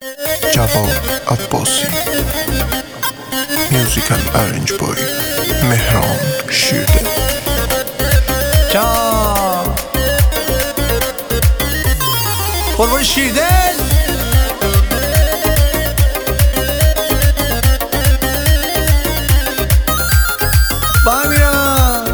جواد عباسی میوزیکال ارنج بای مهران شیرده جان قربون شیرده با میرم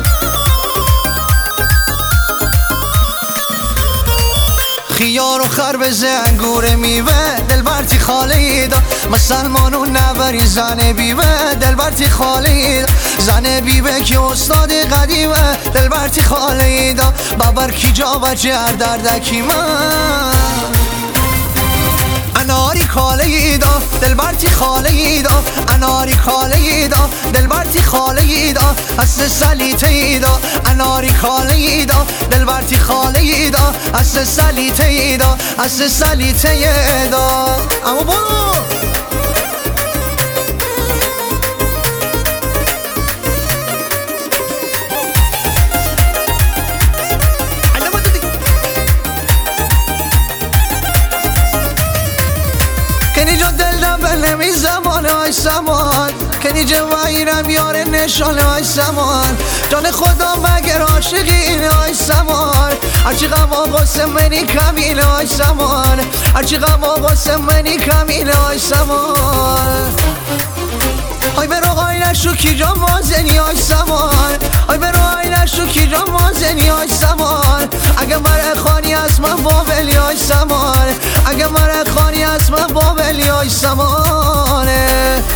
خیار و خربز انگور میوه دل برتی خالی دا مسلمانون نبری زن بیوه دل برتی خالی دا زن بیوه که استاد قدیمه دل برتی خالی دا ببر کی جا و جر دردکی من اناری کاله دا دل برتی خاله دا اناری کاله دا دل برتی خاله دا اصل سلیته دا اناری کاله دا دل برتی خاله دا اصل سلیته دا اصل سلیته دا اما برو نمی زمان های سمان کنی جوایرم یار نشانه های سمان جان خدا مگر عاشقین های سمان هرچی غم آقاسه منی کمینه های سمان هرچی غم آقاسه منی کمینه های سمان آی برو آی نشو کی جان مازنی های سمان آی برو آی نشو کی جان مازنی های سمان اگه مرا خانی از من بابلی های سمان اگه مرا خانی از من بابلی های سمانه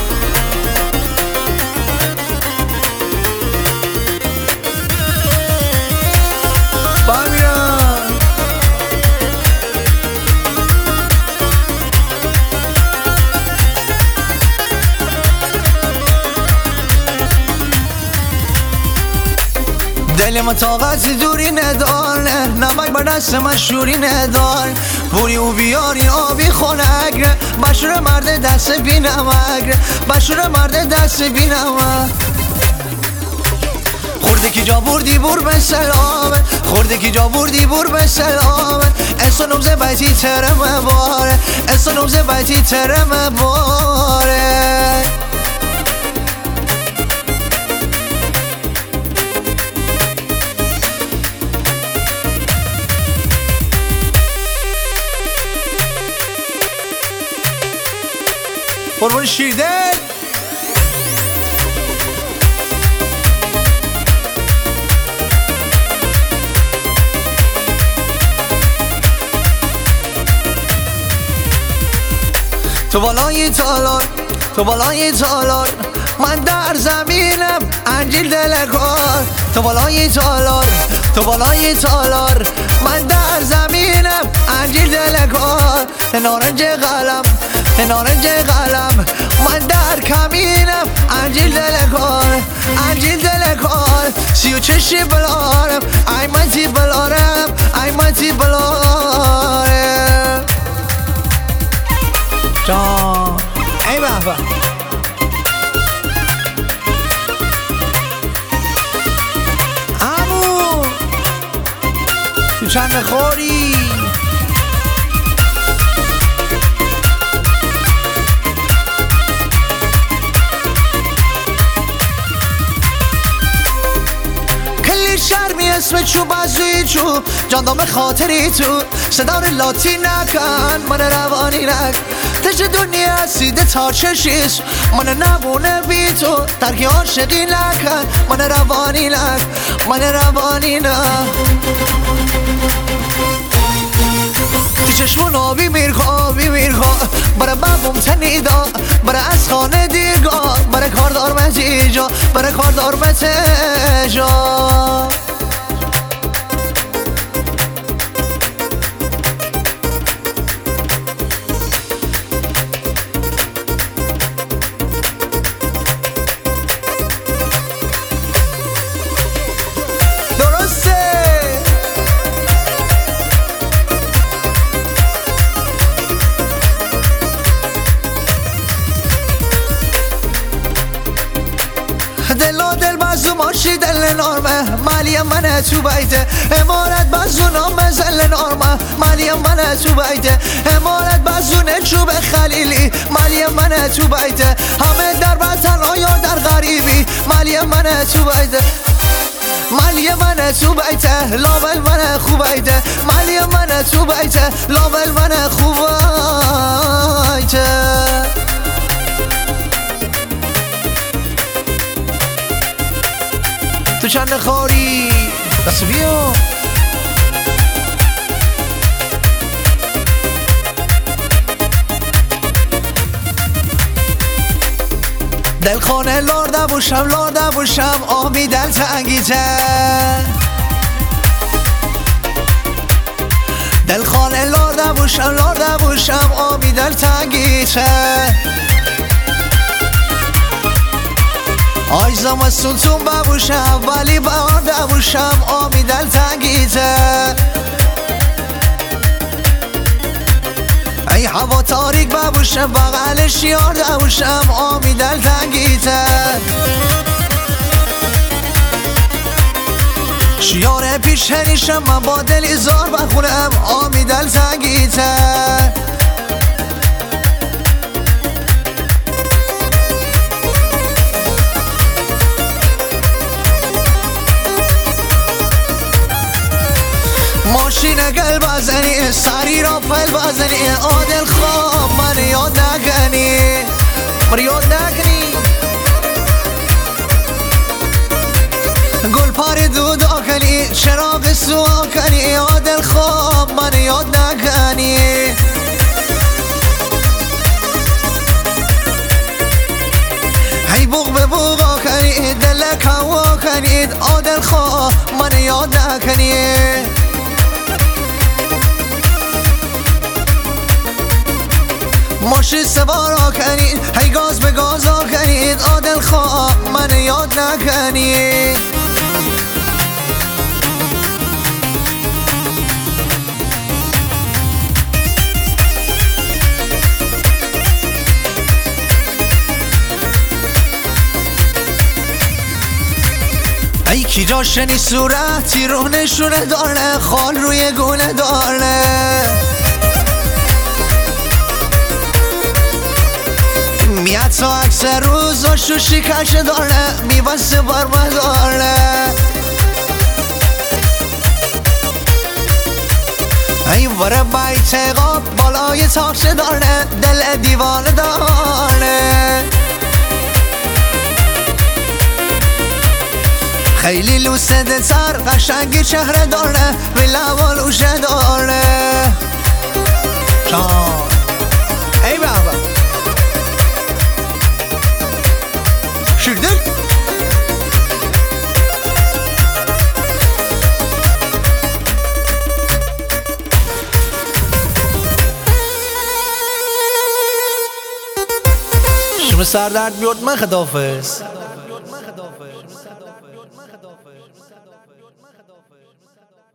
دل ما طاقت دوری نداره نمک بر دست من شوری نداره بوری و بیاری آبی خونگره بشور مرد دست بی نمکره بشور مرد دست بی نمک خورده کی جا بردی بور به سلامه خورده کی جا بردی بور به سلامه اصلا نوزه بیتی ترمه باره اصلا نوزه بیتی ترمه باره قربون شیرده تو بالای تالار تو بالای تالار من در زمینم انجیل دلکار تو بالای تالار تو بالای تالار من در زمینم انجیل دلکار نارنج قلم نارنج قلم من در کمینم انجیل دلکار انجیل دلکار سی و چشی بلارم ای منتی بلارم ای منتی بلارم جان ای بابا امو تو چند خوری شرمی اسم چو بازوی چو جاندام خاطری تو صدار لاتی نکن من روانی نک تش دنیا سیده تا چشیش من نمونه بی تو ترکی عاشقی نکن من روانی نک من روانی نک تی چشمون آبی میرخوا برای بابم تنیدا برای از خانه دیگاه برای کاردار متیجا برای کاردار متیجا دل بازو ماشی دل نارمه مالیم منه تو بیته امارت بازو نام زل نارمه مالیم منه تو بیته امارت بازو نچوب خلی مالی منه تو بیته، همه در وطن یا در غریبی، مالی منه تو بیته، مالی منه تو بیته، لابل منه خوبیته، مالی منه تو بیته، لابل منه خوبیته. تو چند خوری بس بیا دل خانه لرده بوشم آبی دل تنگیته، دل خانه لرده بوشم آبی دل تنگیته. آی زمستون تون ببوشم ولی بهار نبوشم آبی دل تنگیته. ای هوا تاریک ببوشم بغلش یار نبوشم آبی دل تنگیته. شیار پیش هنیشم من با دل ایزار بخونم آبی دل تنگیته. ماشین گل بزنی سری را پل بزنی عادل خواب من یاد نکنی، من یاد نکنی. گل پار دود آکنی چراغ سو آکنی عادل خواب من یاد نکنی. هی بوغ به بوغ آکنی دلک هوا کنید عادل خواب من یاد نکنی. ماشین سوار کنید هی گاز به گاز کنید عادل خواه من یاد نکنید. ای کی جاشنی صورتی رو نشونه داره خال روی گونه داره. میاد تا اکثر روزا شوشی کش داره میبسته برمه داره. ای وره بیت قاب بالای تاکش داره دل دیوانه داره. خیلی لوسده تر قشنگی چهره داره ویلا و لوشه داره. ای بابا شیردل شما سردرد بیاد من خداحافظ.